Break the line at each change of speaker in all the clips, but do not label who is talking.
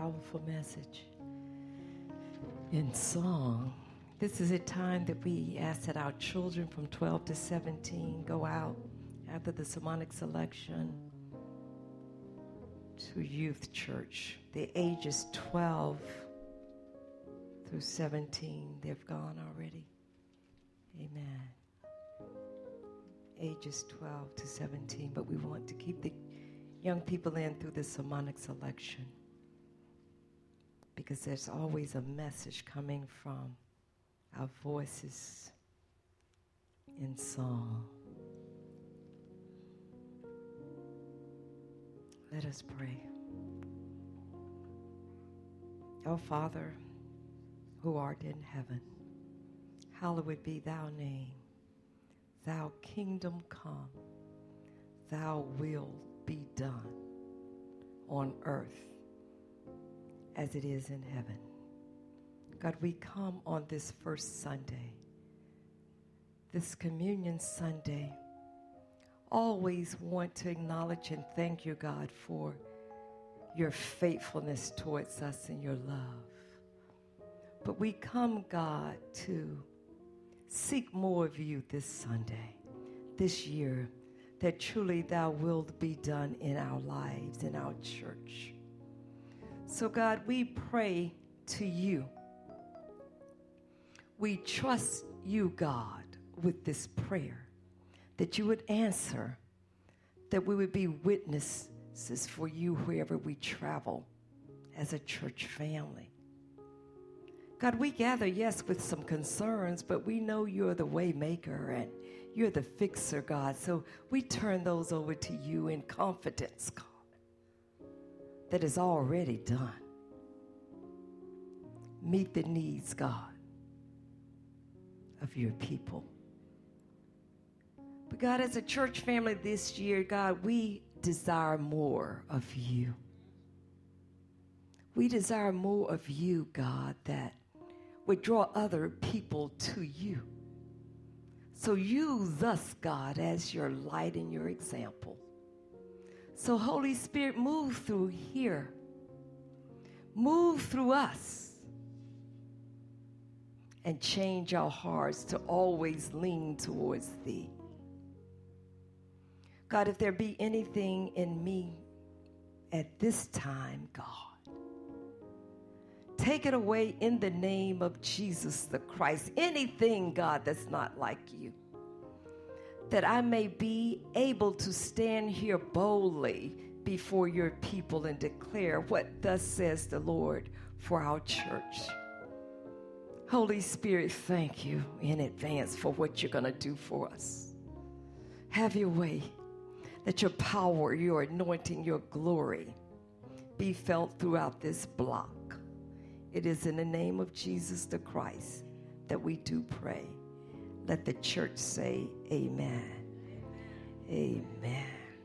powerful message in song. This is a time that we ask that our children from 12 to 17 go out after the sermonic selection to youth church. The ages 12 through 17, they've gone already. Amen. Ages 12 to 17, but we want to keep the young people in through the sermonic selection because there's always a message coming from our voices in song. Let us pray. Our Father, who art in heaven, hallowed be thy name. Thy kingdom come, thy will be done on earth as it is in heaven. God, we come on this first Sunday, this Communion Sunday, always want to acknowledge and thank you, God, for your faithfulness towards us and your love. But we come, God, to seek more of you this Sunday, this year, that truly thy will be done in our lives, in our church. So God, we pray to you. We trust you, God, with this prayer, that you would answer, that we would be witnesses for you wherever we travel as a church family. God, we gather, yes, with some concerns, but we know you're the way maker and you're the fixer, God. So we turn those over to you in confidence, God, that is already done. Meet the needs, God, of your people. But God, as a church family this year, God, we desire more of you. We desire more of you, God, that would draw other people to you. So use us, God, as your light and your example. So Holy Spirit, move through here. Move through us. And change our hearts to always lean towards thee. God, if there be anything in me at this time, God, take it away in the name of Jesus the Christ. Anything, God, that's not like you. That I may be able to stand here boldly before your people and declare what thus says the Lord for our church. Holy Spirit, thank you in advance for what you're going to do for us. Have your way. Let your power, your anointing, your glory be felt throughout this block. It is in the name of Jesus the Christ that we do pray. Let the church say amen. Amen.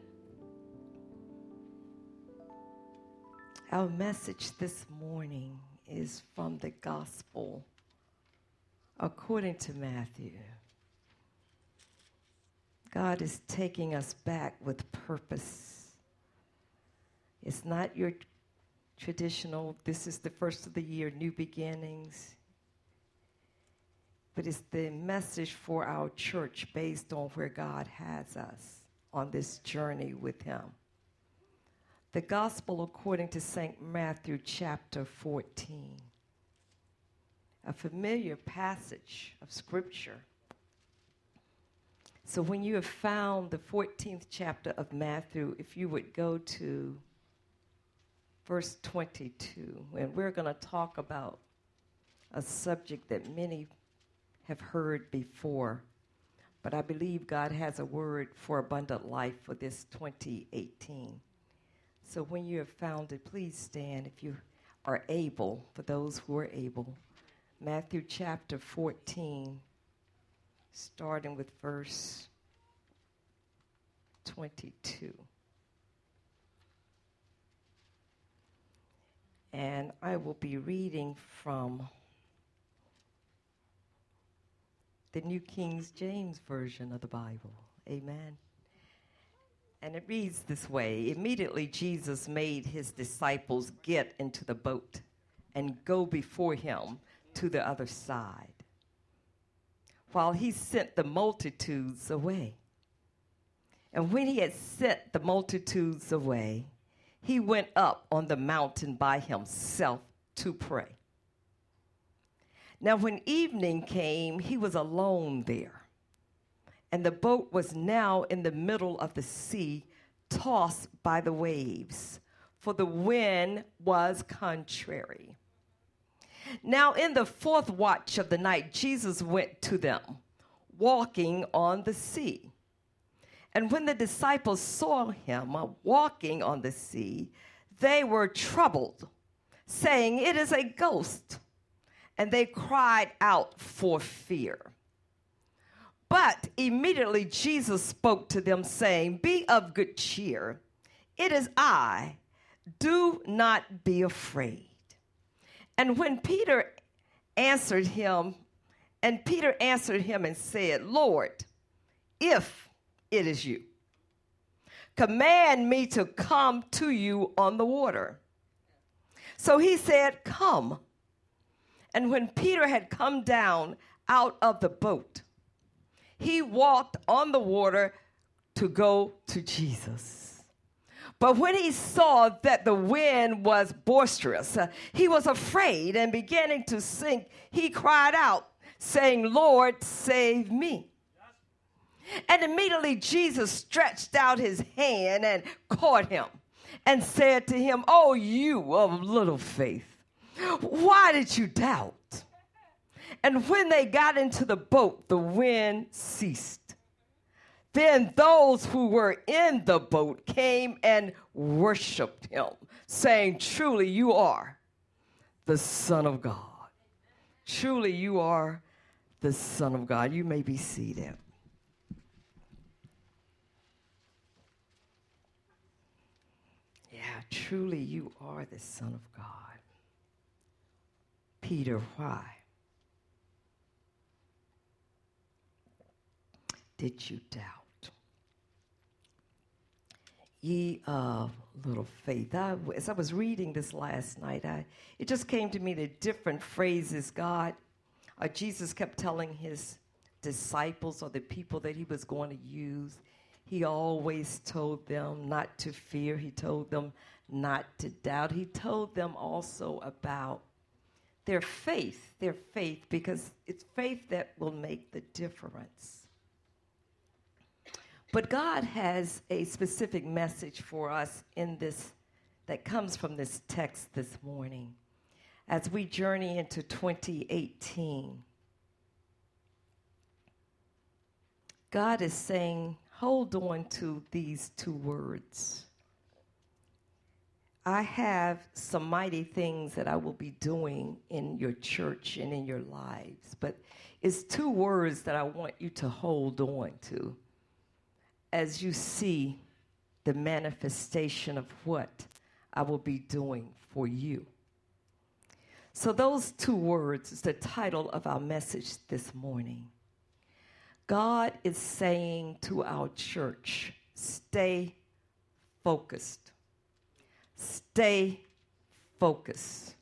Our message this morning is from the gospel according to Matthew. God is taking us back with purpose. It's not your traditional, this is the first of the year, new beginnings. But it's the message for our church based on where God has us on this journey with him. The gospel according to St. Matthew chapter 14. A familiar passage of scripture. So when you have found the 14th chapter of Matthew, if you would go to verse 22, and we're going to talk about a subject that many have heard before, but I believe God has a word for abundant life for this 2018. So when you have found it, please stand if you are able, for those who are able. Matthew chapter 14, starting with verse 22. And I will be reading from the New King James Version of the Bible. Amen. And it reads this way: immediately Jesus made his disciples get into the boat and go before him to the other side, while he sent the multitudes away. And when he had sent the multitudes away, he went up on the mountain by himself to pray. Now when evening came, he was alone there, and the boat was now in the middle of the sea, tossed by the waves, for the wind was contrary. Now in the fourth watch of the night, Jesus went to them, walking on the sea. And when the disciples saw him walking on the sea, they were troubled, saying, "It is a ghost." And they cried out for fear. But immediately Jesus spoke to them, saying, "Be of good cheer. It is I. Do not be afraid." And when Peter answered him and said, "Lord, if it is you, command me to come to you on the water." So he said, "Come." And when Peter had come down out of the boat, he walked on the water to go to Jesus. But when he saw that the wind was boisterous, he was afraid, and beginning to sink, he cried out, saying, "Lord, save me." And immediately Jesus stretched out his hand and caught him and said to him, "Oh, you of little faith, why did you doubt?" And when they got into the boat, the wind ceased. Then those who were in the boat came and worshiped him, saying, "Truly you are the Son of God." Truly you are the Son of God. You may be seated. Yeah, truly you are the Son of God. Peter, why did you doubt? Ye of little faith. As I was reading this last night, it just came to me the different phrases Jesus kept telling his disciples or the people that he was going to use. He always told them not to fear. He told them not to doubt. He told them also about their faith, because it's faith that will make the difference. But God has a specific message for us in this that comes from this text this morning as we journey into 2018. God is saying, hold on to these two words. I have some mighty things that I will be doing in your church and in your lives, but it's two words that I want you to hold on to as you see the manifestation of what I will be doing for you. So those two words is the title of our message this morning. God is saying to our church, stay focused. Stay focused.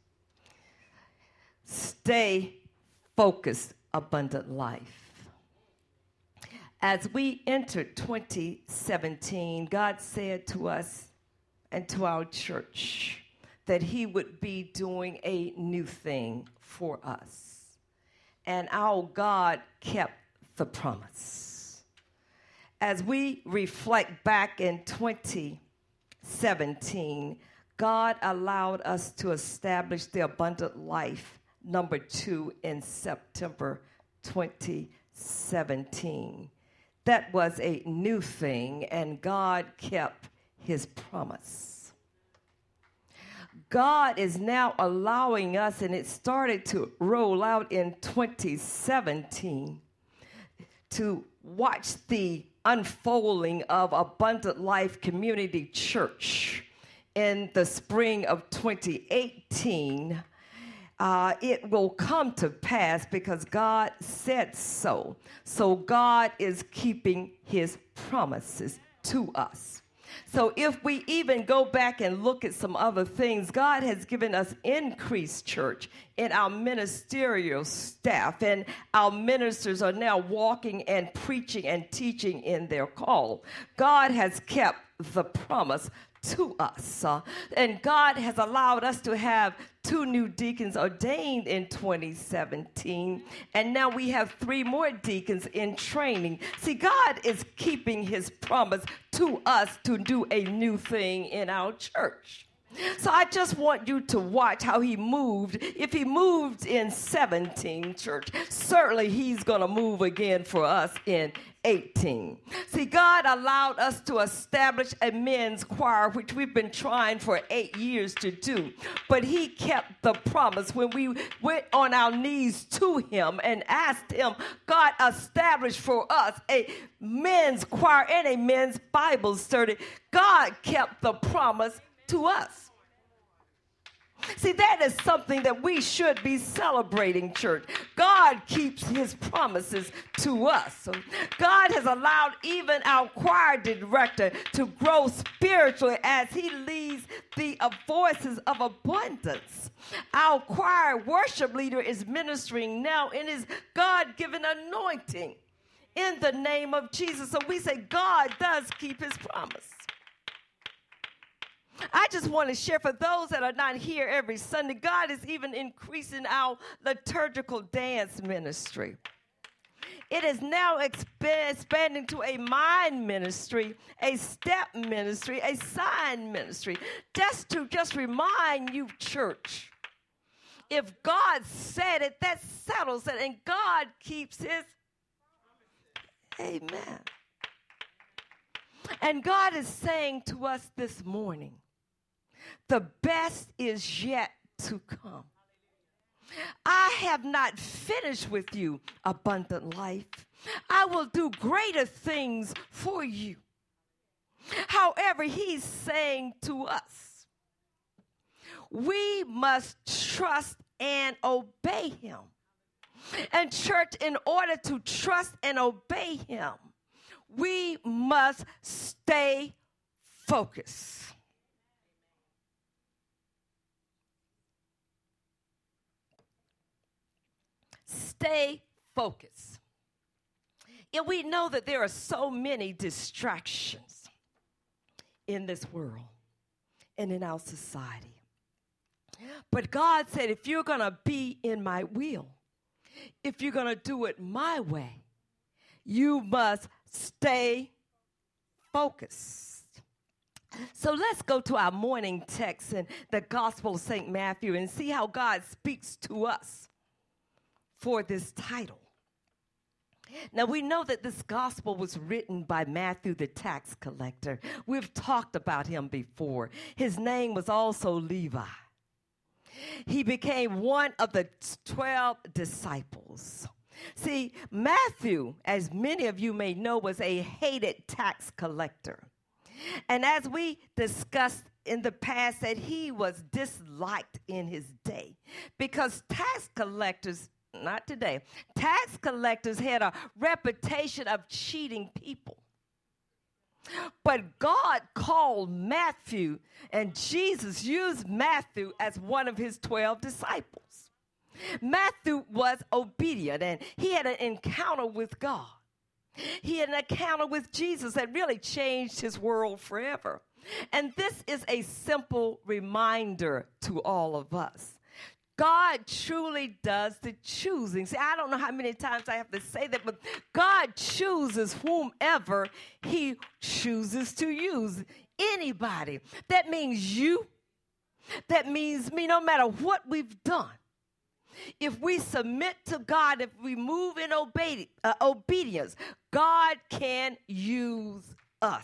Stay focused, abundant life. As we entered 2017, God said to us and to our church that he would be doing a new thing for us. And our God kept the promise. As we reflect back in 2017, God allowed us to establish the abundant life number 2 in September 2017. That was a new thing, and God kept his promise. God is now allowing us, and it started to roll out in 2017, to watch the unfolding of Abundant Life Community Church in the spring of 2018. It will come to pass because God said so. So God is keeping his promises to us. So if we even go back and look at some other things, God has given us increased, church, in our ministerial staff, and our ministers are now walking and preaching and teaching in their call. God has kept the promise to us. And God has allowed us to have 2 new deacons ordained in 2017. And now we have 3 more deacons in training. See, God is keeping his promise to us to do a new thing in our church. So I just want you to watch how he moved. If he moved in 17, church, certainly he's going to move again for us in 18. See, God allowed us to establish a men's choir, which we've been trying for 8 years to do. But he kept the promise when we went on our knees to him and asked him, God, establish for us a men's choir and a men's Bible study. God kept the promise to us. See, that is something that we should be celebrating, church. God keeps his promises to us. So God has allowed even our choir director to grow spiritually as he leads the voices of abundance. Our choir worship leader is ministering now in his God-given anointing in the name of Jesus. So we say God does keep his promise. I just want to share for those that are not here every Sunday, God is even increasing our liturgical dance ministry. It is now expanding to a mind ministry, a step ministry, a sign ministry. Just to remind you, church, if God said it, that settles it, and God keeps his. Amen. And God is saying to us this morning, the best is yet to come. I have not finished with you, abundant life. I will do greater things for you. However, he's saying to us, we must trust and obey him. And church, in order to trust and obey him, we must stay focused. Stay focused. And we know that there are so many distractions in this world and in our society. But God said, if you're going to be in my will, if you're going to do it my way, you must stay focused. So let's go to our morning text in the Gospel of St. Matthew and see how God speaks to us for this title. Now, we know that this gospel was written by Matthew, the tax collector. We've talked about him before. His name was also Levi. He became one of the 12 disciples. See, Matthew, as many of you may know, was a hated tax collector. And as we discussed in the past, that he was disliked in his day because tax collectors, not today, tax collectors had a reputation of cheating people. But God called Matthew, and Jesus used Matthew as one of his 12 disciples. Matthew was obedient, and he had an encounter with God. He had an encounter with Jesus that really changed his world forever. And this is a simple reminder to all of us. God truly does the choosing. See, I don't know how many times I have to say that, but God chooses whomever he chooses to use. Anybody. That means you. That means me, no matter what we've done. If we submit to God, if we move in obedience, God can use us.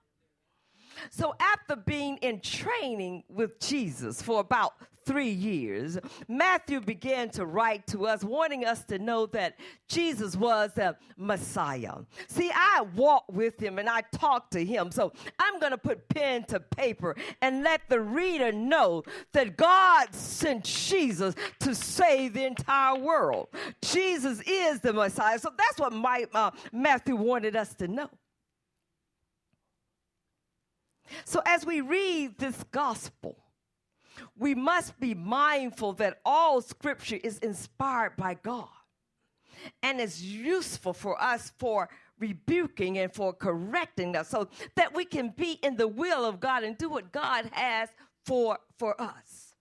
So after being in training with Jesus for about 3 years, Matthew began to write to us, wanting us to know that Jesus was the Messiah. See, I walked with him and I talked to him. So I'm going to put pen to paper and let the reader know that God sent Jesus to save the entire world. Jesus is the Messiah. So that's what Matthew wanted us to know. So as we read this gospel, we must be mindful that all scripture is inspired by God and is useful for us for rebuking and for correcting us so that we can be in the will of God and do what God has for us.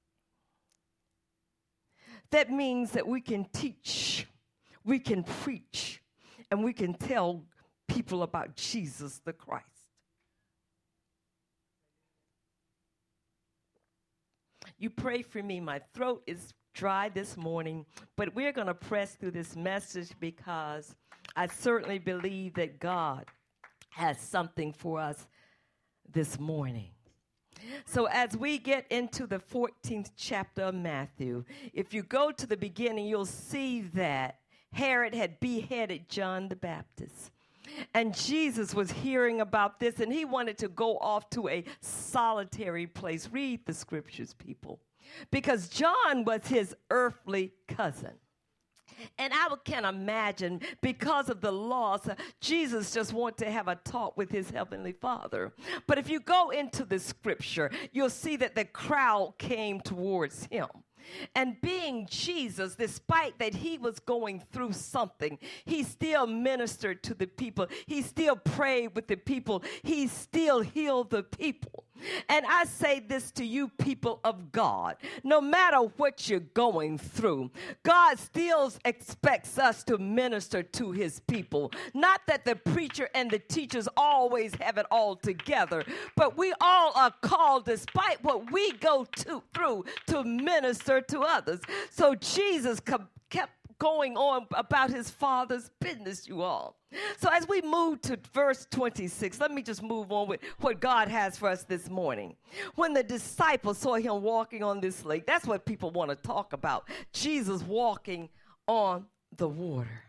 That means that we can teach, we can preach, and we can tell people about Jesus the Christ. You pray for me. My throat is dry this morning, but we're going to press through this message because I certainly believe that God has something for us this morning. So as we get into the 14th chapter of Matthew, if you go to the beginning, you'll see that Herod had beheaded John the Baptist. And Jesus was hearing about this, and he wanted to go off to a solitary place. Read the scriptures, people. Because John was his earthly cousin. And I can imagine, because of the loss, Jesus just wanted to have a talk with his heavenly Father. But if you go into the scripture, you'll see that the crowd came towards him. And being Jesus, despite that he was going through something, he still ministered to the people. He still prayed with the people. He still healed the people. And I say this to you, people of God, no matter what you're going through, God still expects us to minister to his people. Not that the preacher and the teachers always have it all together, but we all are called, despite what we go through, to minister to others. So Jesus kept going on about his Father's business, you all. So as we move to verse 26, let me just move on with what God has for us this morning. When the disciples saw him walking on this lake, that's what people want to talk about, Jesus walking on the water.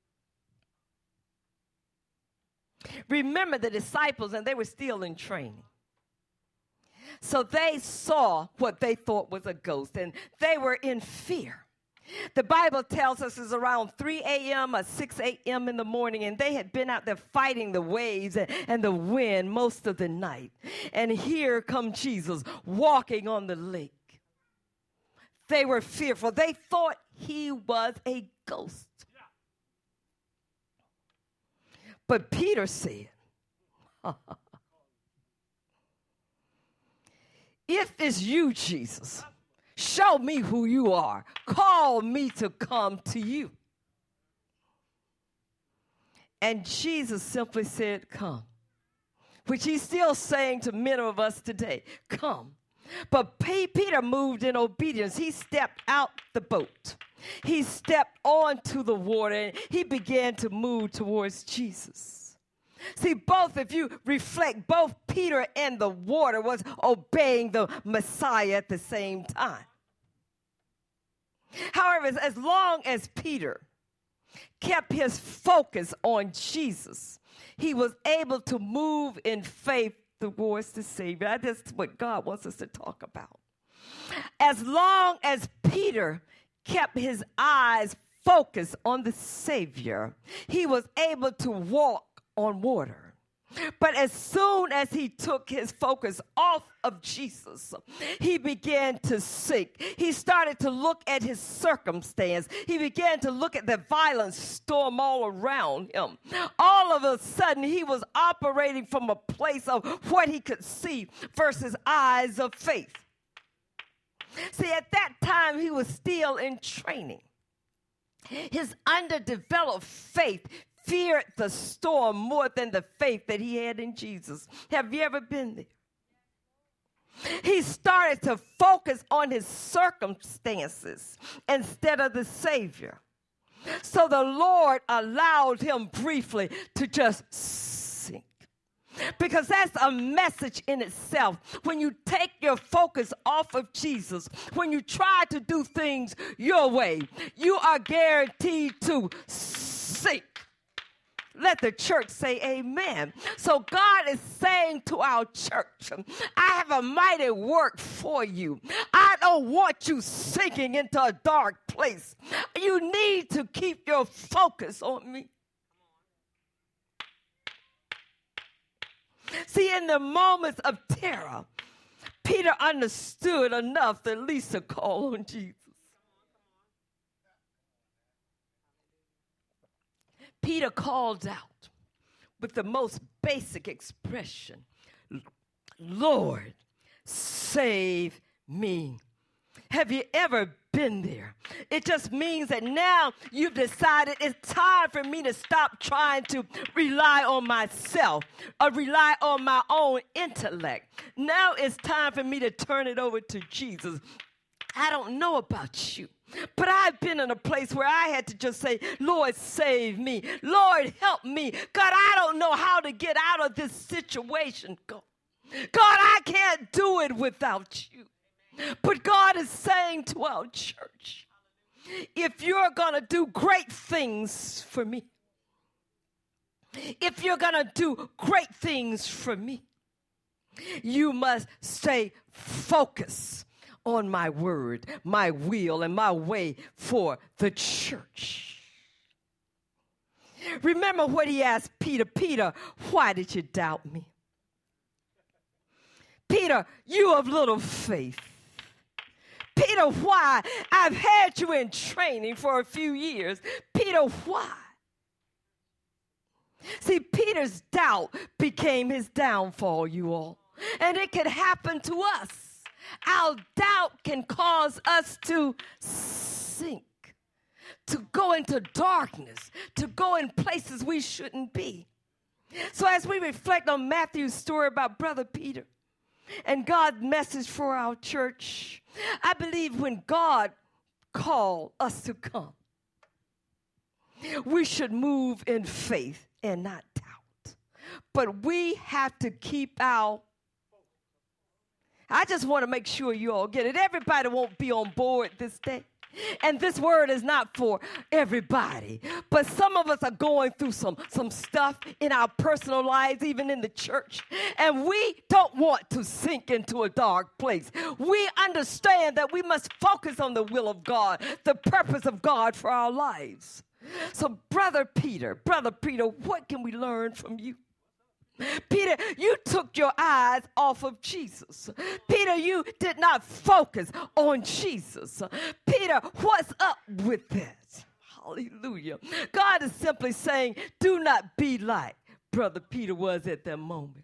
Remember the disciples, and they were still in training. So they saw what they thought was a ghost, and they were in fear. The Bible tells us it's around 3 a.m. or 6 a.m. in the morning, and they had been out there fighting the waves and the wind most of the night. And here come Jesus walking on the lake. They were fearful. They thought he was a ghost. But Peter said, if it's you, Jesus, show me who you are. Call me to come to you. And Jesus simply said, come, which he's still saying to many of us today, come. But Peter moved in obedience. He stepped out the boat. He stepped onto the water, and he began to move towards Jesus. See, both, if you reflect, both Peter and the water was obeying the Messiah at the same time. However, as long as Peter kept his focus on Jesus, he was able to move in faith towards the Savior. That's what God wants us to talk about. As long as Peter kept his eyes focused on the Savior, he was able to walk on water. But as soon as he took his focus off of Jesus, he began to sink. He started to look at his circumstance. He began to look at the violent storm all around him. All of a sudden, he was operating from a place of what he could see versus eyes of faith. See, at that time, he was still in training. His underdeveloped faith feared the storm more than the faith that he had in Jesus. Have you ever been there? He started to focus on his circumstances instead of the Savior. So the Lord allowed him briefly to just sink. Because that's a message in itself. When you take your focus off of Jesus, when you try to do things your way, you are guaranteed to sink. Let the church say amen. So God is saying to our church, I have a mighty work for you. I don't want you sinking into a dark place. You need to keep your focus on me. See, in the moments of terror, Peter understood enough to at least to call on Jesus. Peter called out with the most basic expression, Lord, save me. Have you ever been there? It just means that now you've decided it's time for me to stop trying to rely on myself or rely on my own intellect. Now it's time for me to turn it over to Jesus. I don't know about you, but I've been in a place where I had to just say, Lord, save me. Lord, help me. God, I don't know how to get out of this situation. God, I can't do it without you. But God is saying to our church, if you're going to do great things for me, if you're going to do great things for me, you must stay focused on my word, my will, and my way for the church. Remember what he asked Peter, Peter, why did you doubt me? Peter, you of little faith. Peter, why? I've had you in training for a few years. Peter, why? See, Peter's doubt became his downfall, you all. And it could happen to us. Our doubt can cause us to sink, to go into darkness, to go in places we shouldn't be. So as we reflect on Matthew's story about Brother Peter, and God's message for our church, I believe when God called us to come, we should move in faith and not doubt. But we have to keep our, I just want to make sure you all get it. Everybody won't be on board this day. And this word is not for everybody. But some of us are going through some stuff in our personal lives, even in the church. And we don't want to sink into a dark place. We understand that we must focus on the will of God, the purpose of God for our lives. So, Brother Peter, what can we learn from you? Peter, you took your eyes off of Jesus. Peter, you did not focus on Jesus. Peter, what's up with that? Hallelujah. God is simply saying, do not be like Brother Peter was at that moment.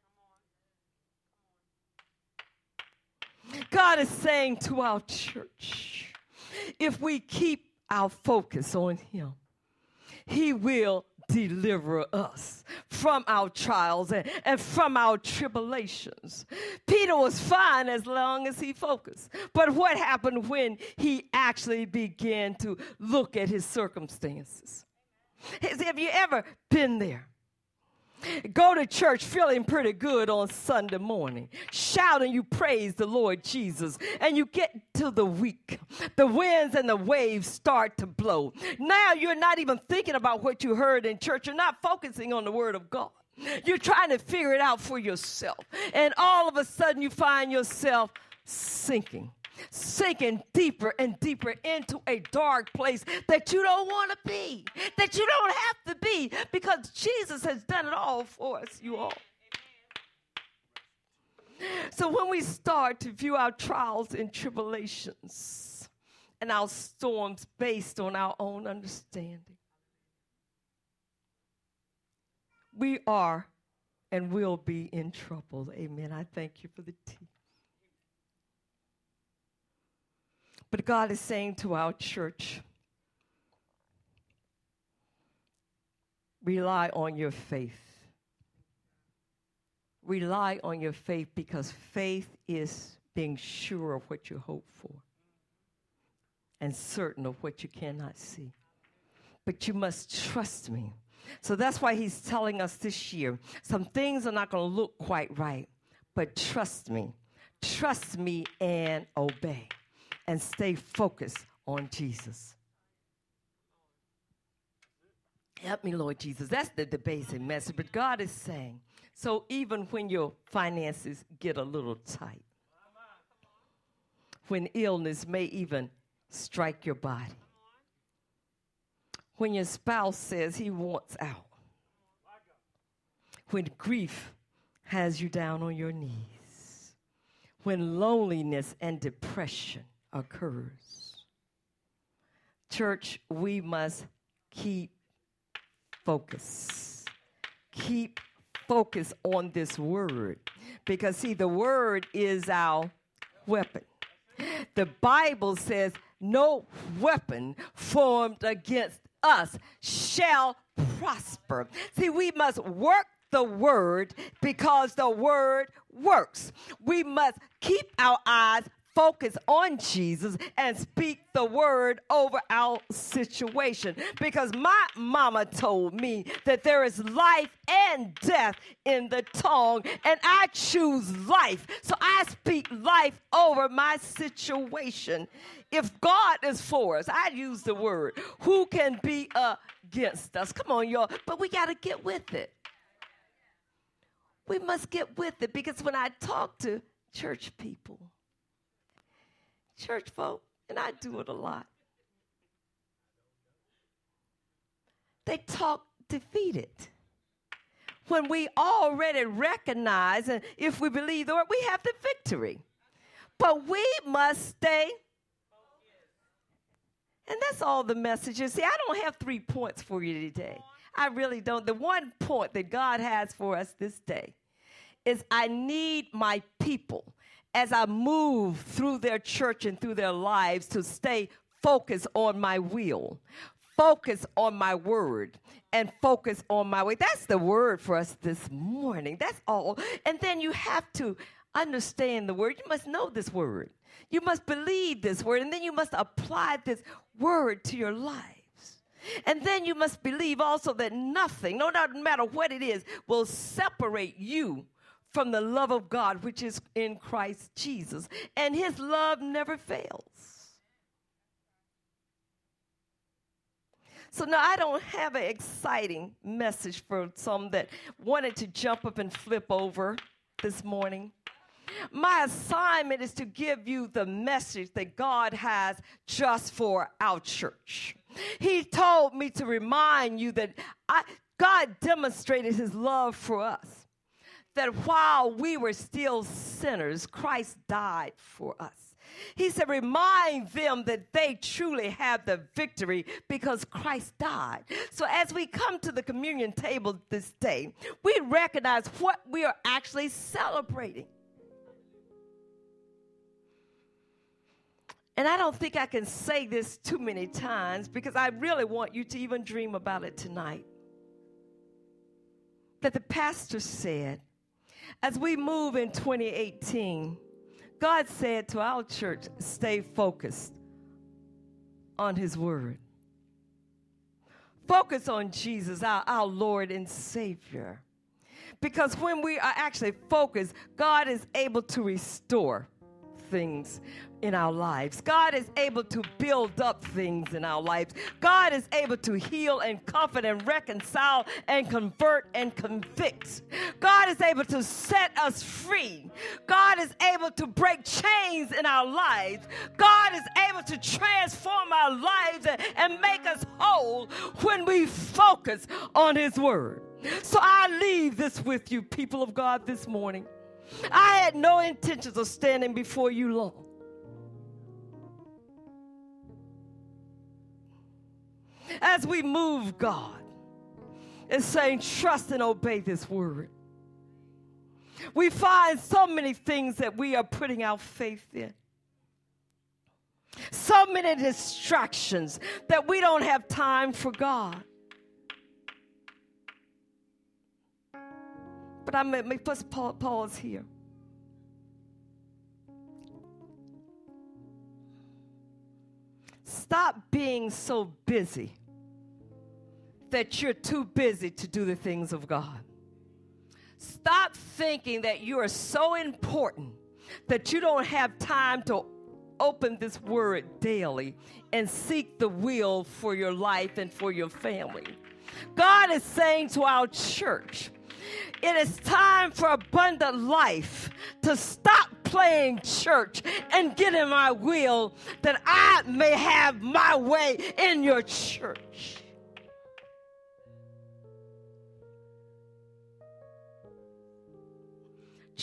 God is saying to our church, if we keep our focus on him, he will deliver us from our trials and from our tribulations. Peter was fine as long as he focused. But what happened when he actually began to look at his circumstances? Have you ever been there? Go to church feeling pretty good on Sunday morning, shouting you praise the Lord Jesus, and you get to the week. The winds and the waves start to blow. Now you're not even thinking about what you heard in church. You're not focusing on the word of God. You're trying to figure it out for yourself. And all of a sudden you find yourself sinking deeper and deeper into a dark place that you don't want to be, that you don't have to be, because Jesus has done it all for us, you all. So when we start to view our trials and tribulations and our storms based on our own understanding, we are and will be in trouble. Amen. I thank you for the tea. But God is saying to our church, rely on your faith. Rely on your faith, because faith is being sure of what you hope for and certain of what you cannot see. But you must trust me. So that's why he's telling us this year, some things are not going to look quite right, but trust me. Trust me and obey. And stay focused on Jesus. Help me, Lord Jesus. That's the basic message. But God is saying, so even when your finances get a little tight, when illness may even strike your body, when your spouse says he wants out, when grief has you down on your knees, when loneliness and depression occurs. Church, we must keep focus. Keep focus on this word. Because, see, the word is our weapon. The Bible says, no weapon formed against us shall prosper. See, we must work the word because the word works. We must keep our eyes focused on Jesus and speak the word over our situation. Because my mama told me that there is life and death in the tongue, and I choose life. So I speak life over my situation. If God is for us, I use the word. Who can be against us? Come on, y'all. But we got to get with it. We must get with it, because when I talk to church people, church folk, and I do it a lot, they talk defeated. When we already recognize, and if we believe the word, we have the victory. But we must stay. And that's all the messages. See, I don't have 3 points for you today. I really don't. The one point that God has for us this day is I need my people, as I move through their church and through their lives, to stay focused on my will, focus on my word, and focus on my way. That's the word for us this morning. That's all. And then you have to understand the word. You must know this word. You must believe this word. And then you must apply this word to your lives. And then you must believe also that nothing, no matter what it is, will separate you from the love of God, which is in Christ Jesus. And his love never fails. So now I don't have an exciting message for some that wanted to jump up and flip over this morning. My assignment is to give you the message that God has just for our church. He told me to remind you that God demonstrated his love for us, that while we were still sinners, Christ died for us. He said, remind them that they truly have the victory because Christ died. So as we come to the communion table this day, we recognize what we are actually celebrating. And I don't think I can say this too many times, because I really want you to even dream about it tonight. That the pastor said, as we move in 2018, God said to our church, stay focused on his word. Focus on Jesus, our Lord and Savior. Because when we are actually focused, God is able to restore things in our lives. God is able to build up things in our lives. God is able to heal and comfort and reconcile and convert and convict. God is able to set us free. God is able to break chains in our lives. God is able to transform our lives and make us whole when we focus on his word. So I leave this with you, people of God, this morning. I had no intentions of standing before you long. As we move, God is saying, trust and obey this word. We find so many things that we are putting our faith in. So many distractions that we don't have time for God. But I may first pause here. Stop being so busy that you're too busy to do the things of God. Stop thinking that you are so important that you don't have time to open this word daily and seek the will for your life and for your family. God is saying to our church, it is time for abundant life to stop playing church and get in my will that I may have my way in your church.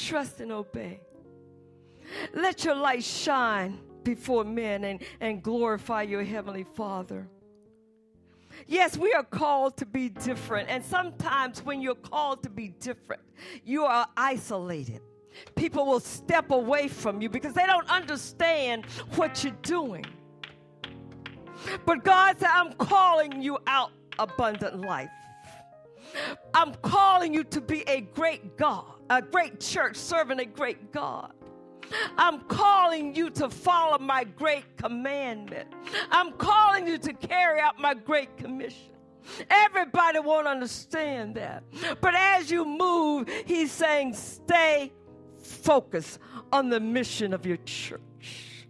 trust and obey. Let your light shine before men and glorify your Heavenly Father. Yes, we are called to be different. And sometimes when you're called to be different, you are isolated. People will step away from you because they don't understand what you're doing. But God said, I'm calling you out abundant life. I'm calling you to be a great God, a great church serving a great God. I'm calling you to follow my great commandment. I'm calling you to carry out my great commission. Everybody won't understand that. But as you move, he's saying, stay focused on the mission of your church.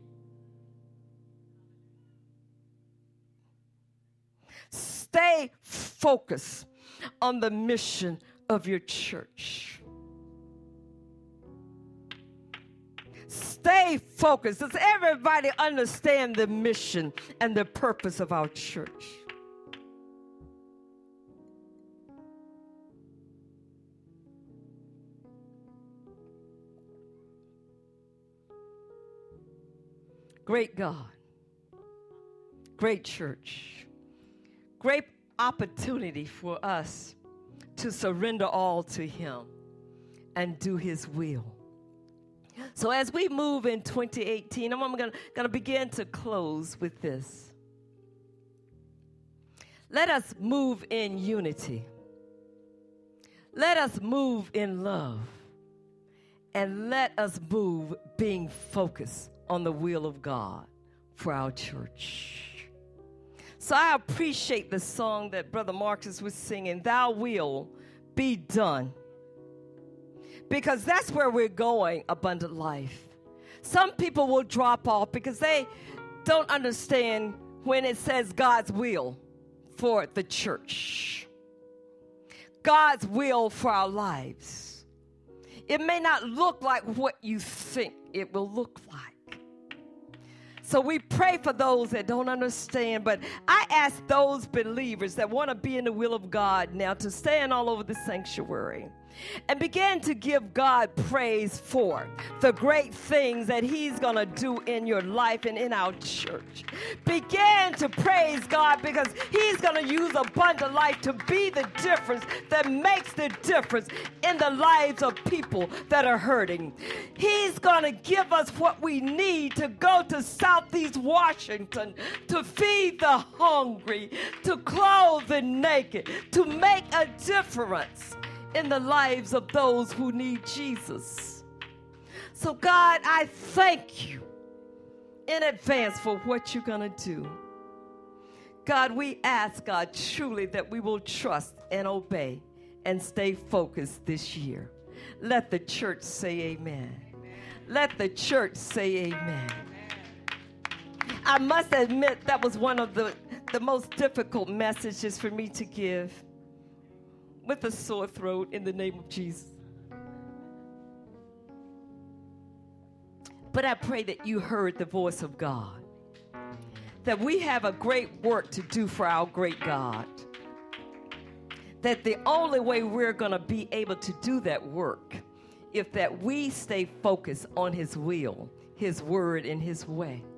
Stay focused on the mission of your church. Stay focused. Does everybody understand the mission and the purpose of our church? Great God, great church, great opportunity for us to surrender all to him and do his will. So as we move in 2018, I'm going to begin to close with this. Let us move in unity. Let us move in love. And let us move being focused on the will of God for our church. So I appreciate the song that Brother Marcus was singing, Thy Will Be Done. Because that's where we're going, abundant life. Some people will drop off because they don't understand when it says God's will for the church. God's will for our lives. It may not look like what you think it will look like. So we pray for those that don't understand, but I ask those believers that want to be in the will of God now to stand all over the sanctuary and begin to give God praise for the great things that he's going to do in your life and in our church. Begin to praise God because he's going to use abundant life to be the difference that makes the difference in the lives of people that are hurting. He's going to give us what we need to go to Southeast Washington to feed the hungry, to clothe the naked, to make a difference in the lives of those who need Jesus. So God, I thank you in advance for what you're going to do. God, we ask, God, truly that we will trust and obey and stay focused this year. Let the church say amen. Let the church say amen. I must admit that was one of the most difficult messages for me to give, with a sore throat in the name of Jesus. But I pray that you heard the voice of God, that we have a great work to do for our great God, that the only way we're going to be able to do that work is that we stay focused on his will, his word, and his way.